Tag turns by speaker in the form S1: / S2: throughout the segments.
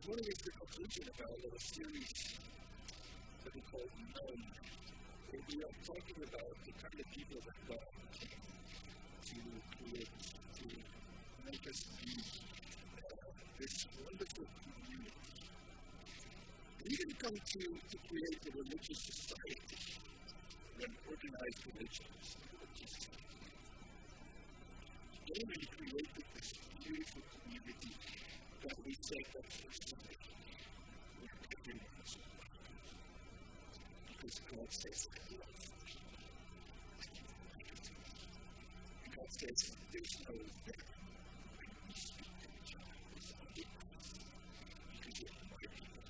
S1: this morning is the conclusion of our little series that we call Known, where we are talking about the kind of people that God came to create, to make us be this wonderful community. We didn't come to create a religious society, an organized religion. We created this beautiful community that we say that first Sunday, where everyone is welcome. Because God says, I love you. God says, there's no there when we speak to each other. It's only us. Because you're my people.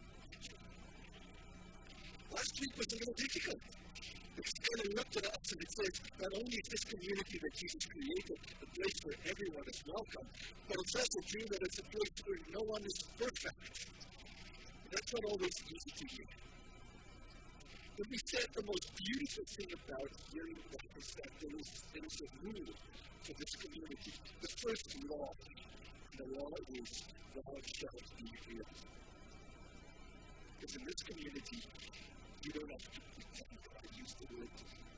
S1: Last week was a little difficult. It's kind of looked at us and it says, not only is this community that Jesus created a place where everyone is welcome, but it's also true that it's a place where no one is perfect. That's not always easy to hear. But we said the most beautiful thing about hearing that is that there is a rule for this community. The first law, the law is, thou shalt be real. Because in this community, you don't have to pretend. I use the word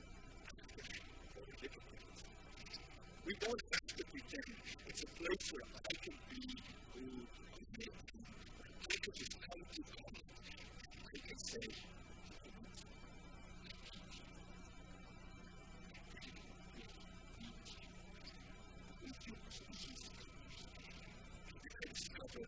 S1: hypocrite. We don't have to pretend. It's a place where I can be who I am. I can just come to God. I can say, I discover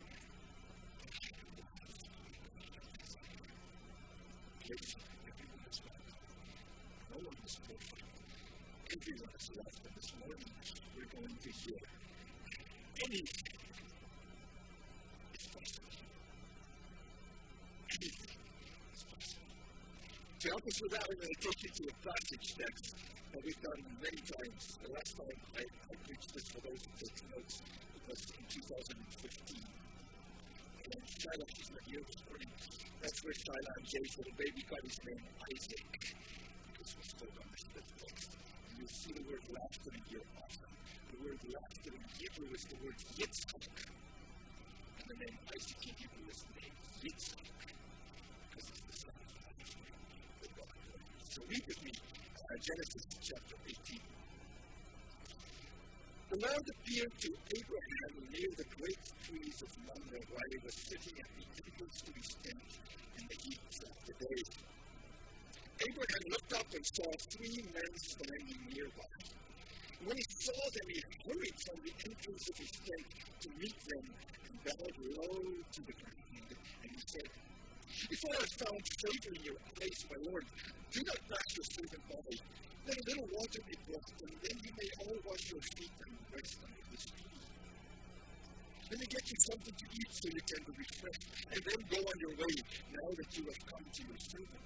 S1: everyone is welcome. No one is perfect. Everyone is loved. And this morning, we're going to hear anything is possible. Anything is possible. To help us with that, I'm going to take you to a passage text that we've done many times. The last time I preached this, for those who take notes, it was in 2015. And Shiloh, she's not here this morning. That's where Shiloh and Jay's little baby got his name, Isaac, because we still don't understand the text. And you'll see the word laughter in here often. The word laughter in Hebrew is the word Yitzchak. And the name Isaac in Hebrew is the name Yitzchak, because it's the son of God. So read with me Genesis chapter 18. The Lord appeared to Abraham near the great trees of Mamre while he was sitting at the entrance to his tent in the heat of the day. Abraham looked up and saw three men standing nearby. When he saw them, he hurried from the entrance of his tent to meet them and bowed low to the ground. And he said, if I have found favor in your eyes, my Lord, do not pass your servant by. Let a little water be brought, and then you may all wash your feet and rest under this tree. Let me get you something to eat so you can be refreshed, and then go on your way now that you have come to your servant.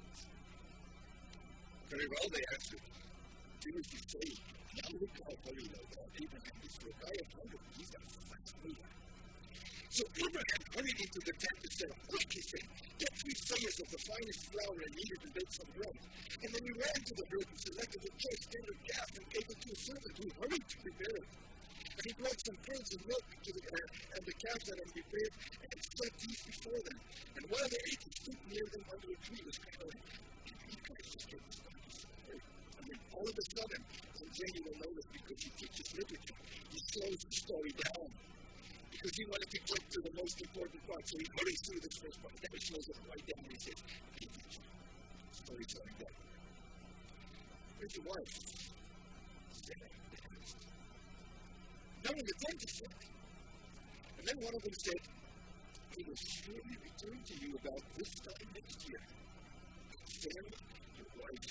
S1: Very well, they answered. Do as you say. Now look how holy Abraham is, for a guy of 100, he's got a fast mover. So Abraham hurried into the tent and said, quick, he said, get 3 sayers of the finest flour and knead it and bake some bread. And then he ran to the herd and selected a choice tender calf and gave it to a servant who hurried to prepare it. And he brought some curds and milk and the calf that had been prepared and set these before them. And while they ate, he stood near them under a tree was crying, you guys just get this done. And then all of a sudden, and Jenny will know this because he teaches literature, he slows the story down. Because he wanted to get to the most important part. So he hurries through this first part. Then he slows it right down and he says, pay attention. Story's slowing down. Where's your wife? Sarah, they asked. Now in the tent is set. And then one of them said, he will surely return to you about this time next year. Sarah, your wife,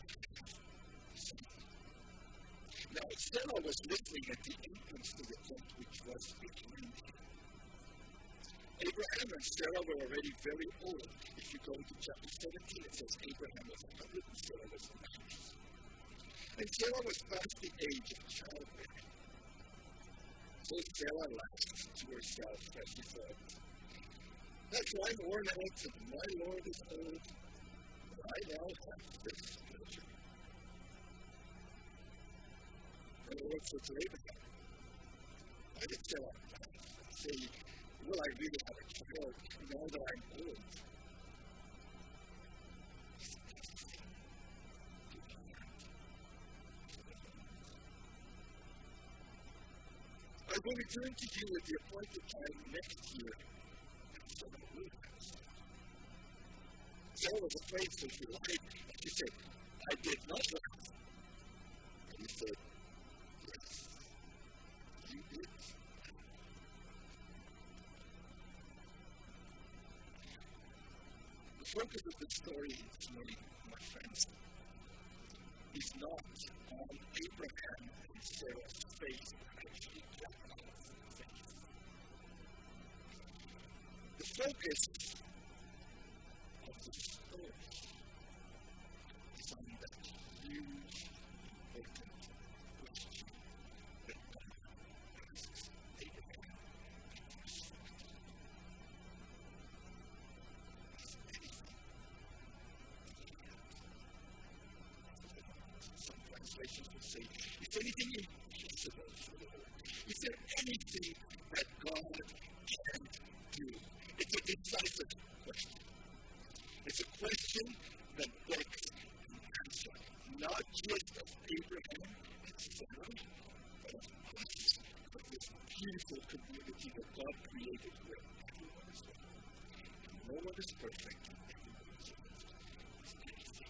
S1: now, Sarah was listening at the entrance to the tent, which was behind him. Abraham and Sarah were already very old. If you go to chapter 17, it says Abraham was 100 and Sarah was 90. And Sarah was past the age of childbearing. So Sarah laughed to herself as she thought, that's why I'm worn out and my Lord is old, but I now have this pleasure. And the Lord said to Abraham, why did Sarah say, will I really have a child now that I'm old. I will return to you at the appointed time next year. Sarah was afraid, so she lied. And she said, I did not laugh. And he said, yes, you did. The focus of the story this morning, my friends, is not on Abraham and Sarah's faith, but actually Jacob's faith. The focus of the story is on that huge, important question that God asks Abraham in verse 14. Is anything some translations will say, is anything impossible for the Lord? Is there anything that God can't do? It's a decisive question. It's a question that begs an answer, not just of Abraham and Sarah, but of us, of this beautiful community that God created where everyone is welcome. No one is perfect, and everyone is loved. Is anything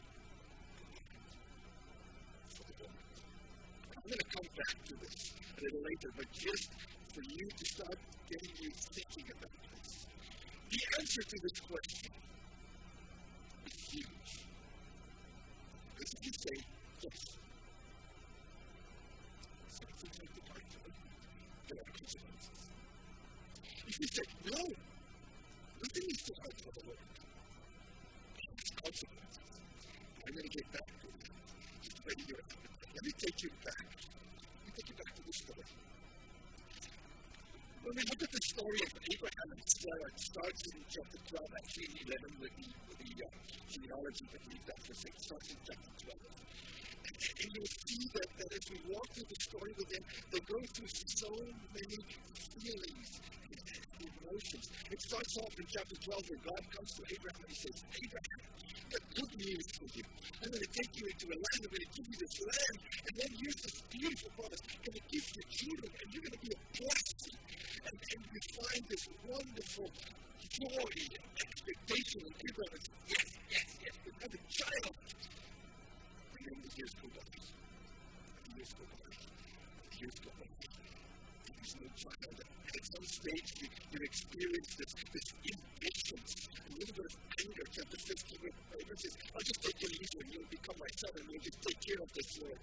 S1: for the Lord? I'm going to come back to this a little later, but just for you to start getting you thinking about this. The answer to this question is huge. Because if you say, yes, something like the part of it, there are consequences. If you say, no, nothing is too hard for the Lord, there's consequences. I'm going to get back to that. Just ready your appetite. Let me take you back. Let me take you back to the story. When we look at the story of Abraham and Sarah, it starts in chapter 12, actually in 11 with the genealogy, but leave that for a second. It starts in chapter 12. And you'll see that as we walk through the story with them, they go through so many feelings and emotions. It starts off in chapter 12 where God comes to Abraham and he says, Abraham, I've got good news for you. I'm going to take you into a land. I'm going to give you this land. And then here's this beautiful promise. I'm going to give you children and you're going to be a blessing. And you find this wonderful joy and expectation in Abraham. Yes, yes, yes, we have a child. And then the years go by. The years go by. The years go by. There's no child. And at some stage, you experience this impatience, a little bit of anger. Chapter 15, where Abraham says, I'll just take you easy and you'll become my son and you'll just take care of this Lord.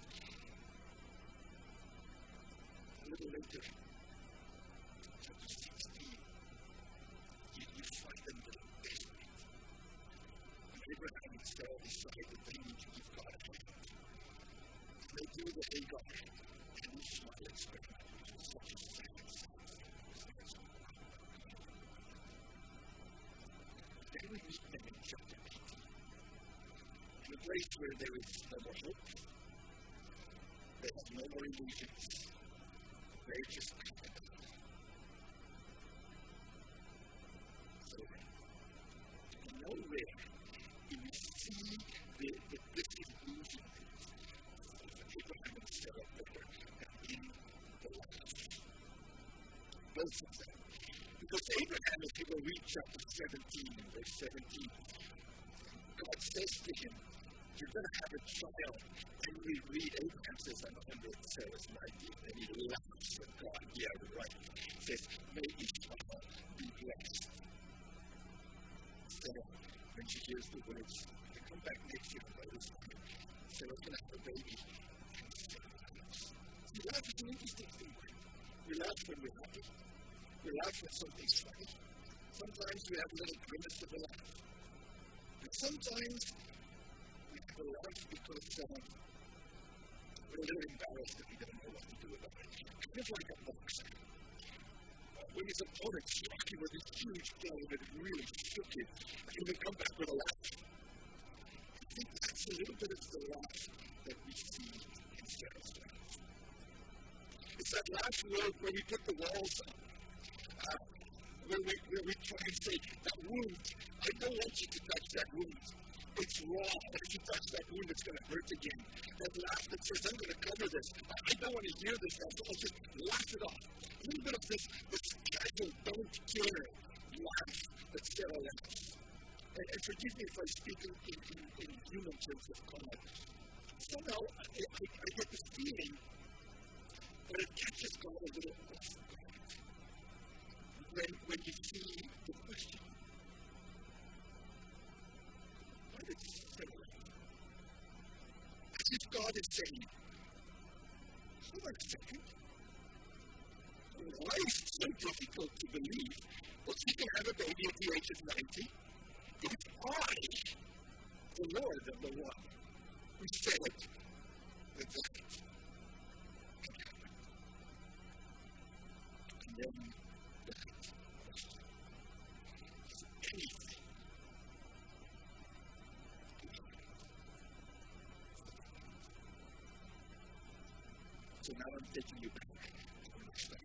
S1: A little later, chapter 16, you find them a little desperate. And Abraham and Sarah decide that they need to give God a hand. They do the Hagar and Ishmael experiment, which was such a sad sight. Then we meet them in chapter 18, in a place where there is no more hope, there is no more illusions, they're just so nowhere do we see this illusion of Abraham and Sarah better than in the life. Both of them. Because Abraham, if you will read chapter 17, verse 17, God says to him, you're going to have a child. And we read, Abraham says, I'm 100, Sarah's 90, and he laughs at God. Yeah, right. He says, may Ishmael be blessed. Sarah, when she hears the words, they come back next year and notice Sarah's going to have a baby. And Sarah laughs. See, laugh is an interesting thing. We laugh when we're happy. We laugh when something's funny. Sometimes we have a little grimace of a laugh. And sometimes we have a laugh because we're a little embarrassed that we don't know what to do about it. Kind of like a boxer. When his opponent struck him with this huge blow that it really shook him, and he would come back with a laugh. I think that's a little bit of the laugh that we see in Sarah's life. It's that laugh where we put the walls up. Where we try and say, I speak in human terms of God, somehow I get this feeling that it catches God a little off when you see the question. Why did it say that? As if God is saying, hold on a second. Why is it so difficult to believe that you can have a baby at the age of 90? If I, the Lord, am the one who said that can happen. And then the question is anything. So now I'm taking you back to the next slide.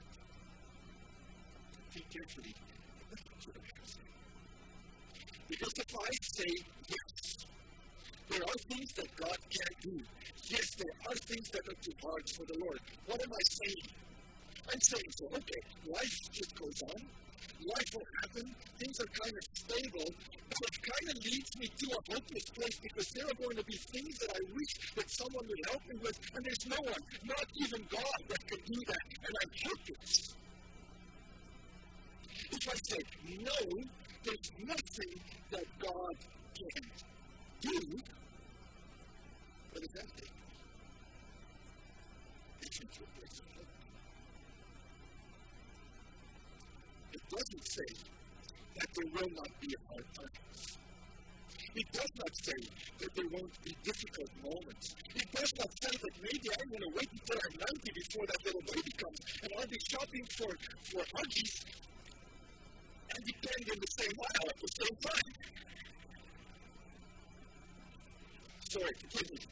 S1: Think carefully about what I'm going to say. Because if I say yes, there are things that God can't do. Yes, there are things that are too hard for the Lord. What am I saying? I'm saying, so, okay, life just goes on. Life will happen. Things are kind of stable. But it kind of leads me to a hopeless place because there are going to be things that I wish that someone would help me with, and there's no one, not even God, that can do that. And I'm helpless. If I say no, there's nothing that God can't do, what does that take? It's into a place of hope. It doesn't say that there will not be hard times. It does not say that there won't be difficult moments. It does not say that maybe I'm going to wait until I'm 90 before that little baby comes, and I'll be shopping for Huggies and depend in the same aisle at the same time. Sorry, forgive me.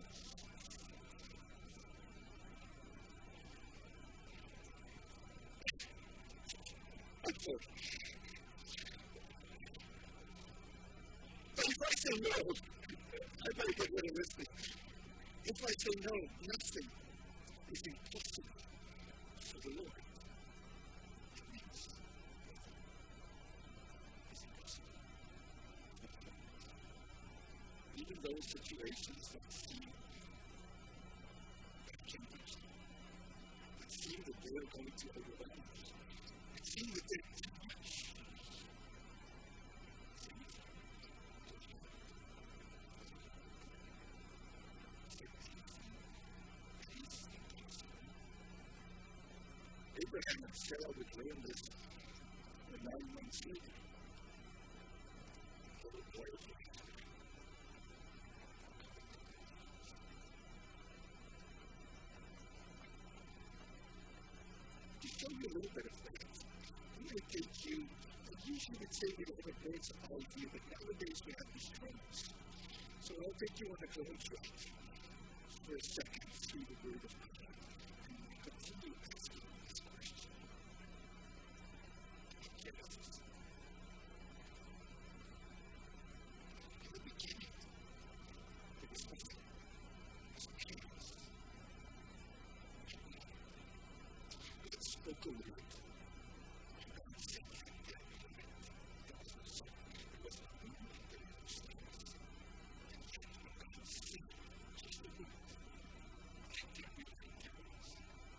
S1: I'm sorry. But if I say no, I better get rid of this thing. If I say no, nothing is impossible for the Lord. It means it's impossible. Even those situations that seem that can be, that seem that they are going to overwhelm us, it seems that they're too much. Abraham and Sarah would learn this for 9 months later. The little boy was born. To show you a little bit of faith, I'm going to take you, I usually would say we don't have a bird's eye view, but nowadays we have these drones. So I'll take you on a drone shot for a second through the Word of God and continue asking this question. Genesis. In the beginning, there was nothing. It was chaos. God spoke a word. And God said, there was no sun. There was no moon. There were no stars. And yet, when God said just a word, and everything there was.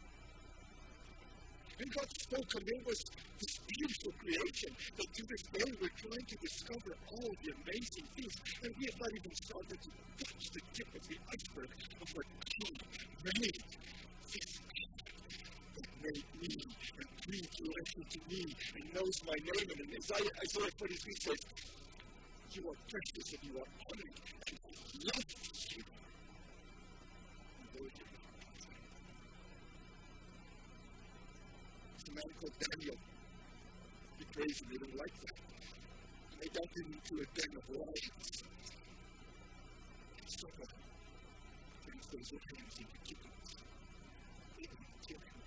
S1: And God spoke, and there was this beautiful creation that to this day we're trying to discover all the amazing things, and we have not even started to touch the tip of the iceberg of what He made. This God that made me and breathed life into me and knows my name. And in Isaiah 43 says, you are precious and you are honored, and I love you. And there you are. There's a man called Daniel. He prays and they don't like that. And they dump him into a den of lions. So God turns those lions into chickens. They don't kill him.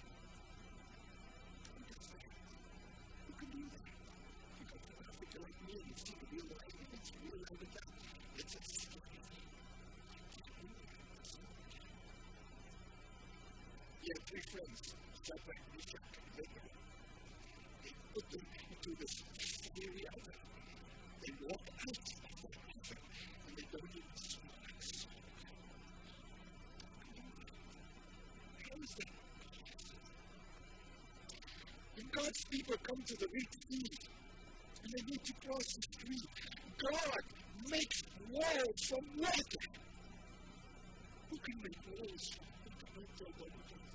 S1: And that's that. Who can do that? You go to Africa like me and you see a real lion and it's real lion and that. It's a story. He had 3 friends, Shadrach, Meshach, and Abednego. They put them into this fiery oven. They walked out of the people come to the retreat and they need to cross the street. God makes walls from water. Who can make walls from water?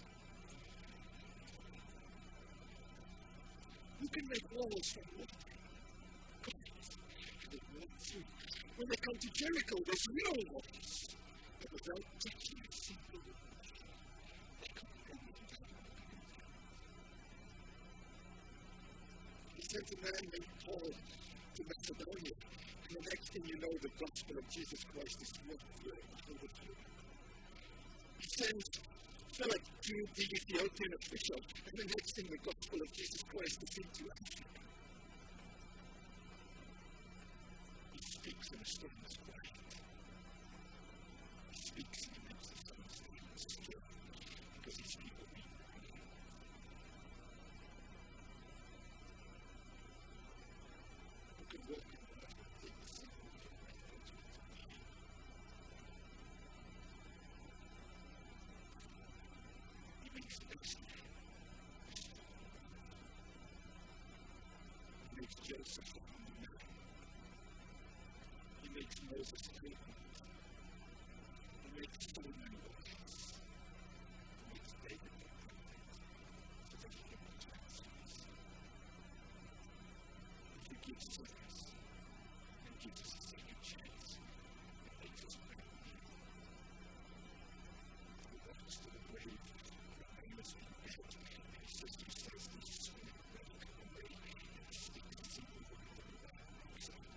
S1: Who can make walls from water? God. And they walk through. When they come to Jericho, there's real walls. But without touching a single wall. He sent a man named Paul to Macedonia. And the next thing you know, the gospel of Jesus Christ is walked through all the time. He sends Philip to the Ethiopian official, and the next thing the gospel of Jesus Christ is into Africa. He speaks in a storm is quiet. He speaks and he makes the sun stand still because his people need him. Who can walk in the water and take the sea water and go to it? He makes space there. He makes Joseph a humble man. He makes Moses faithful. He makes Solomon wise. He makes David perfect so that he can protect us. He forgives sinners and gives us a second chance and makes us brand new. He walks to the grave, remains in bed, and his sister says this is when you're ready to come away, and he speaks a single word that the man walks out.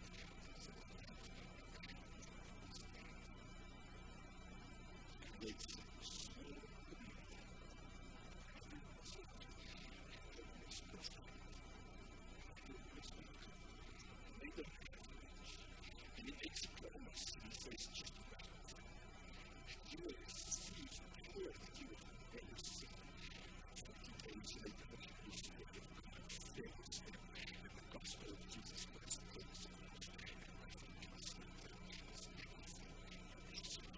S1: He makes it small community. Everyone is welcome. Everyone is perfect. Everyone is welcome. And they don't have much. And he makes a promise, and he says just about it. And you will receive power that you have never seen. 40 days later, the Holy Spirit of God fills them, and the gospel of Jesus Christ takes them off, and nothing can stop them. It's everything that they see.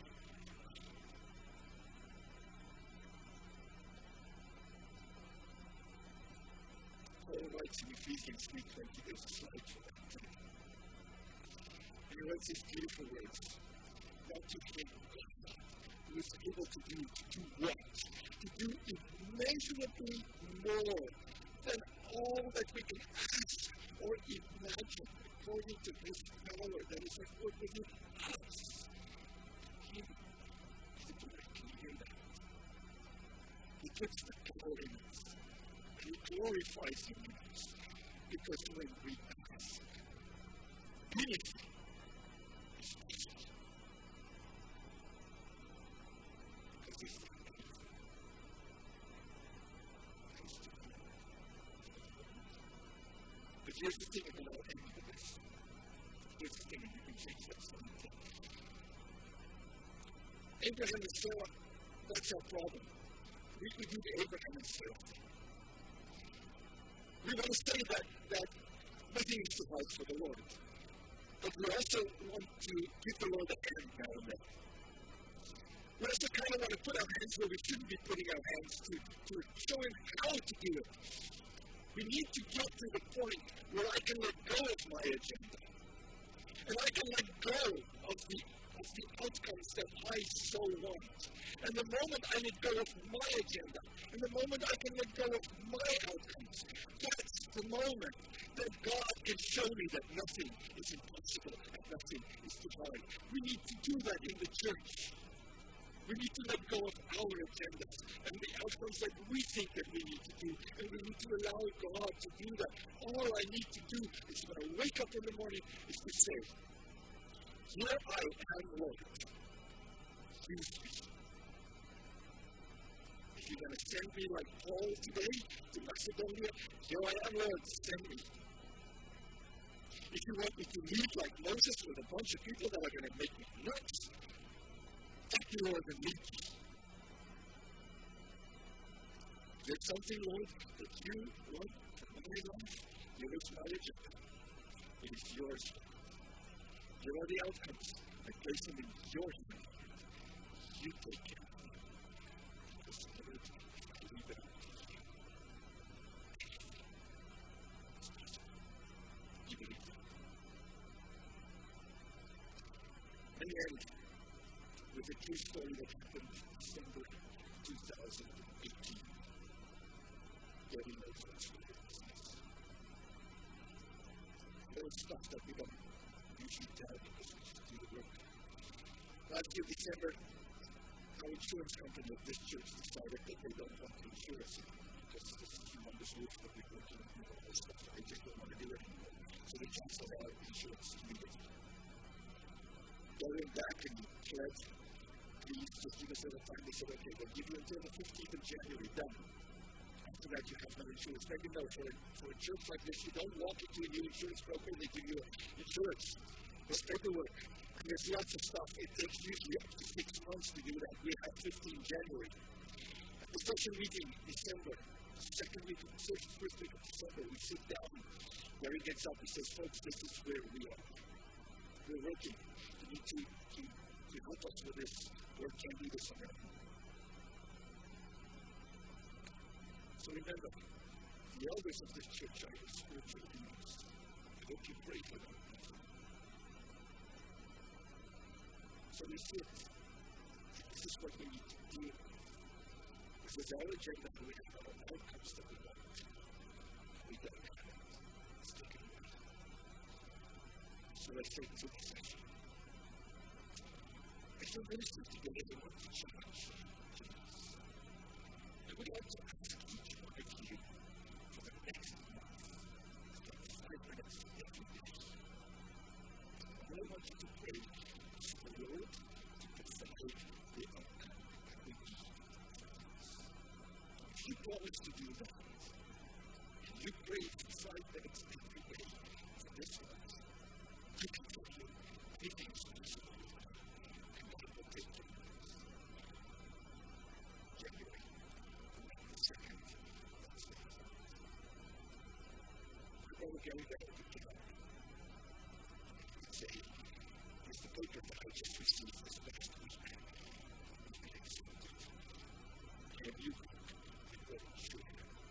S1: Paul writes in Ephesians 3:20, there's a slide for that. And he writes these beautiful words. Not to him, God, who is able to do what? To do immeasurably more than all that we can ask or imagine, according to his power that is at work within us. He is the Lord. Can you hear that? He puts the power in us. And he glorifies him in us. Because when we ask anything, it's possible. Because it's not anything. It's to him. But here's the thing about any of this. Here's the thing, and you can change that something. Abraham and Sarah, that's our problem. We do the Abraham and Sarah thing. We want to say that nothing is too hard for the Lord. But we also want to give the Lord a hand now and then. We also kind of want to put our hands where we shouldn't be putting our hands to show him how to do it. We need to get to the point where I can let go of my agenda. And I can let go of the outcomes that I so want. And the moment I let go of my agenda, and the moment I can let go of my outcomes, that's the moment that God can show me that nothing is impossible and nothing is too hard. We need to do that in the church. We need to let go of our agendas and the outcomes that we think that we need to do, and we need to allow God to do that. All I need to do is when I wake up in the morning is to say, here I am, Lord. Use me. If you're going to send me like Paul today to Macedonia, here I am, Lord, send me. If you want me to lead like Moses with a bunch of people that are going to make me nuts, thank you, Lord, and lead me. If there's something, Lord, that you want from my life, give us my agenda. It is yours. Here are the outcomes. I place them in your hand. You take care of them. Because Lord, I leave it up to you. end with a true story that happened December 2018. Getting those business. There was stuff that we don't usually tell because we just do the work. Last year, December, our insurance company of this church decided that they don't want to insure us because this is humongous roof that we're working on and all this stuff. So they just don't want to do it anymore. So they canceled our insurance immediately. Going back and said, please just give us a little time. They said, okay, we'll give you until the 15th of January, done. After that, you have no insurance. Maybe no, for a church like this, you don't walk into a new insurance broker, they give you insurance. There's paperwork. And there's lots of stuff. It takes usually up to 6 months to do that. We have 15 January. At the social meeting in December, first week of December, we sit down. Gary gets up and says, folks, this is where we are. We're working. You need to help us with this. Lord can't do this on our own. So remember, the elders of this church are your spiritual leaders. I hope you pray for them. So we sit. This is what we need to do. This is our agenda. We have our outcomes that we want. We don't have it. Let's take it away. So let's take to the session. I feel ministers to get everyone to challenge. I would like to ask each one of you for the next month, spend 5 minutes every day. All I want you to pray is for the Lord to provide the outcome that we need. If you promise to do that, and you pray for 5 minutes every day for this month, I can tell you anything is possible. And God will take care of this. January, the 2nd, that's it. We're going to get it out of the God. Say, here's the paper that I just received this past week. We've been accepted. Have you been very sure?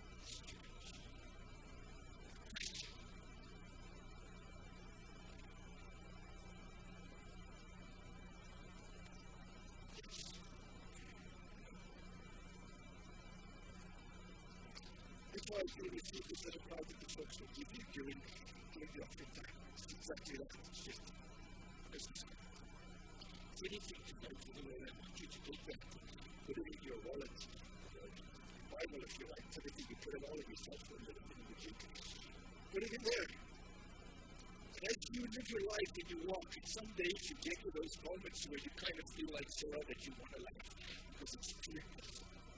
S1: Because you receive this little card that the folks will give you during the offering time. It's exactly that. It's just a business card. If anything tonight for the Lord, I want you to take that, put it in your wallet, Bible if you like, everything, you put it all in yourself for a little bit of you. Put it in there. And as you live your life and you walk, and some days you get to those moments where you kind of feel like Sarah that you want to laugh because it's fearless.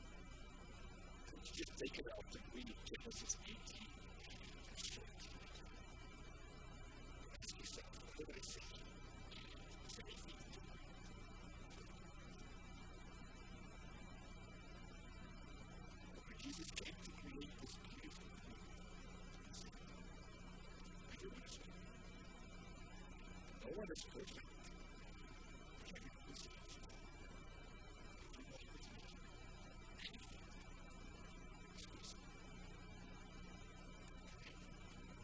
S1: Just take it out and read Genesis 18. Ask yourself, what did I say? Is there anything to do? When Jesus came to create this beautiful thing, he said, everyone is perfect. No one is perfect.